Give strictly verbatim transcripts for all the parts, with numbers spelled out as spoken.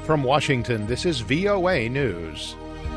From Washington, this is V O A News.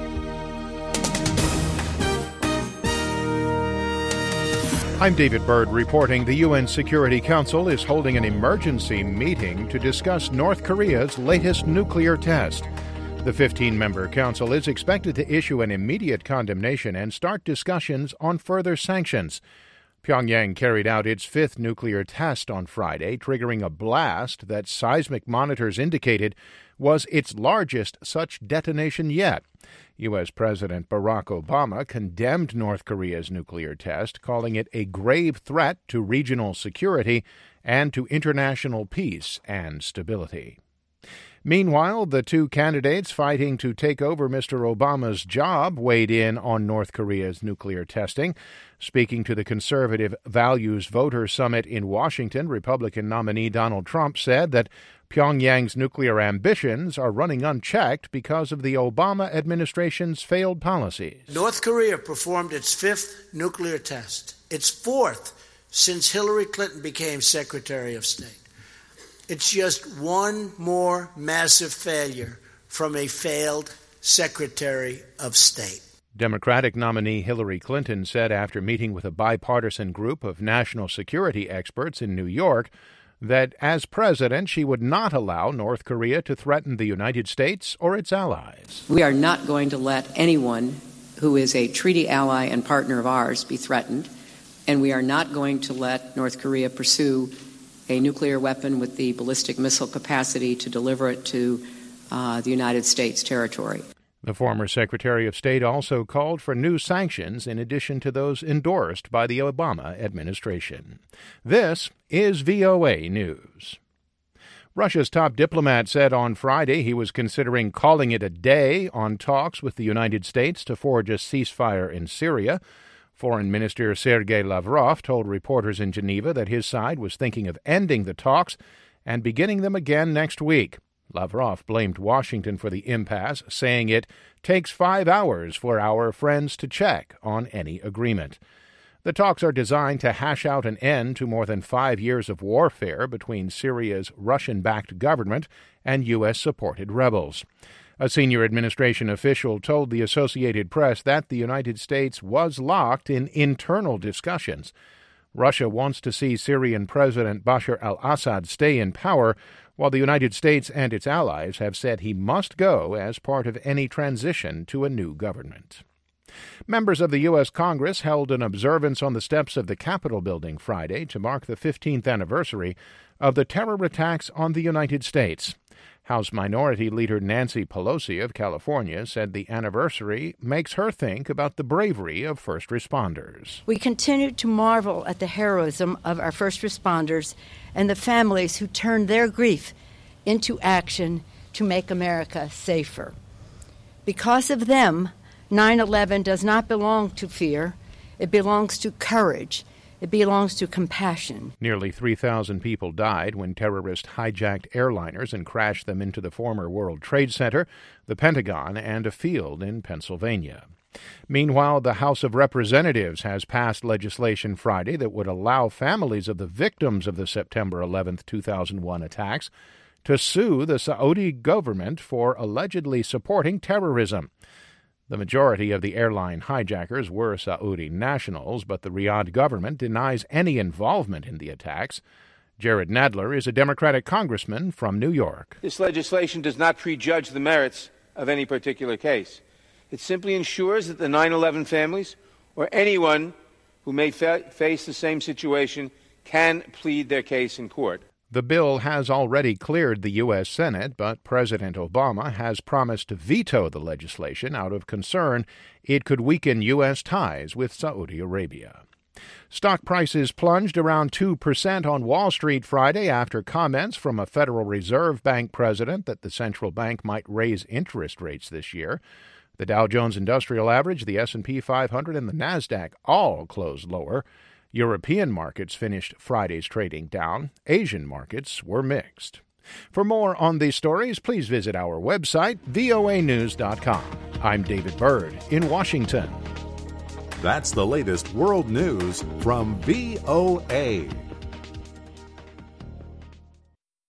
I'm David Byrd reporting the U N Security Council is holding an emergency meeting to discuss North Korea's latest nuclear test. The fifteen-member council is expected to issue an immediate condemnation and start discussions on further sanctions. Pyongyang carried out its fifth nuclear test on Friday, triggering a blast that seismic monitors indicated was its largest such detonation yet. U S. President Barack Obama condemned North Korea's nuclear test, calling it a grave threat to regional security and to international peace and stability. Meanwhile, the two candidates fighting to take over Mister Obama's job weighed in on North Korea's nuclear testing. Speaking to the Conservative Values Voter Summit in Washington, Republican nominee Donald Trump said that Pyongyang's nuclear ambitions are running unchecked because of the Obama administration's failed policies. North Korea performed its fifth nuclear test, its fourth since Hillary Clinton became Secretary of State. It's just one more massive failure from a failed Secretary of State. Democratic nominee Hillary Clinton said after meeting with a bipartisan group of national security experts in New York that as president she would not allow North Korea to threaten the United States or its allies. We are not going to let anyone who is a treaty ally and partner of ours be threatened, and we are not going to let North Korea pursue a nuclear weapon with the ballistic missile capacity to deliver it to uh, the United States territory. The former Secretary of State also called for new sanctions in addition to those endorsed by the Obama administration. This is V O A News. Russia's top diplomat said on Friday he was considering calling it a day on talks with the United States to forge a ceasefire in Syria. Foreign Minister Sergei Lavrov told reporters in Geneva that his side was thinking of ending the talks and beginning them again next week. Lavrov blamed Washington for the impasse, saying it takes five hours for our friends to check on any agreement. The talks are designed to hash out an end to more than five years of warfare between Syria's Russian-backed government and U S-supported rebels. A senior administration official told the Associated Press that the United States was locked in internal discussions. Russia wants to see Syrian President Bashar al-Assad stay in power, while the United States and its allies have said he must go as part of any transition to a new government. Members of the U S. Congress held an observance on the steps of the Capitol building Friday to mark the fifteenth anniversary of the terror attacks on the United States. House Minority Leader Nancy Pelosi of California said the anniversary makes her think about the bravery of first responders. We continue to marvel at the heroism of our first responders and the families who turned their grief into action to make America safer. Because of them, nine eleven does not belong to fear. It belongs to courage. It belongs to compassion. Nearly three thousand people died when terrorists hijacked airliners and crashed them into the former World Trade Center, the Pentagon, and a field in Pennsylvania. Meanwhile, the House of Representatives has passed legislation Friday that would allow families of the victims of the September eleventh, two thousand one attacks to sue the Saudi government for allegedly supporting terrorism. The majority of the airline hijackers were Saudi nationals, but the Riyadh government denies any involvement in the attacks. Jared Nadler is a Democratic congressman from New York. This legislation does not prejudge the merits of any particular case. It simply ensures that the nine eleven families or anyone who may fa- face the same situation can plead their case in court. The bill has already cleared the U S. Senate, but President Obama has promised to veto the legislation out of concern it could weaken U S ties with Saudi Arabia. Stock prices plunged around two percent on Wall Street Friday after comments from a Federal Reserve Bank president that the central bank might raise interest rates this year. The Dow Jones Industrial Average, the S and P five hundred, and the Nasdaq all closed lower. European markets finished Friday's trading down. Asian markets were mixed. For more on these stories, please visit our website, V O A news dot com. I'm David Byrd in Washington. That's the latest world news from V O A.